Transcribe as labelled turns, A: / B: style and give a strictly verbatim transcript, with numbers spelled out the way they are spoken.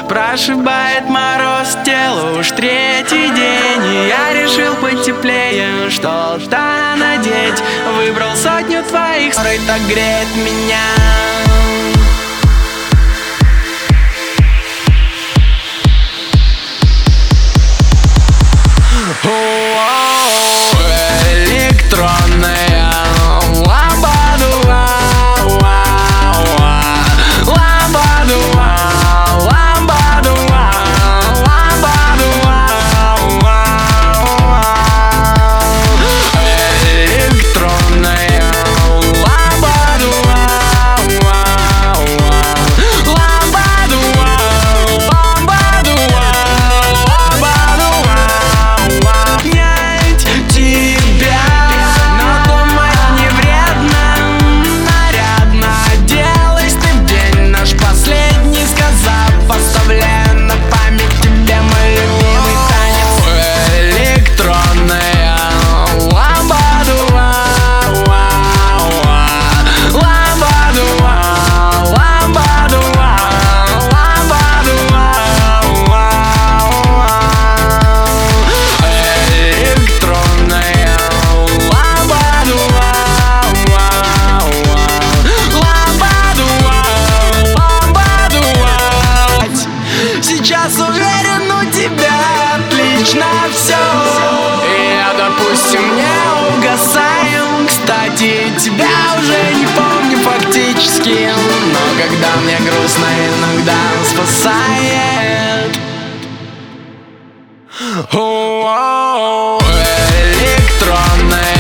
A: Прошибает мороз, тело уж третий день, и я решил потеплее что-то надеть. Выбрал сотню твоих, который так греет меня. Электронная ламбадуа, ламбадуа, ламбадуа, ламбадуа, электронная ламбадуа, ламбадуа, ламбадуа, ламбадуа. Нять тебя, но думать не вредно, нарядно оделась ты в день наш последний, сказав, оставляя на память тебе мой любимый танец. Электронная ламбадуа, ламбадуа, ламбадуа, ламбадуа, электронная ламбадуа, ламбадуа, ламбадуа. Сейчас уверен, у тебя отлично все, и я, допустим, не угасаю. Кстати, тебя уже не помню фактически, но когда мне грустно, иногда спасает. О-о-о, электронная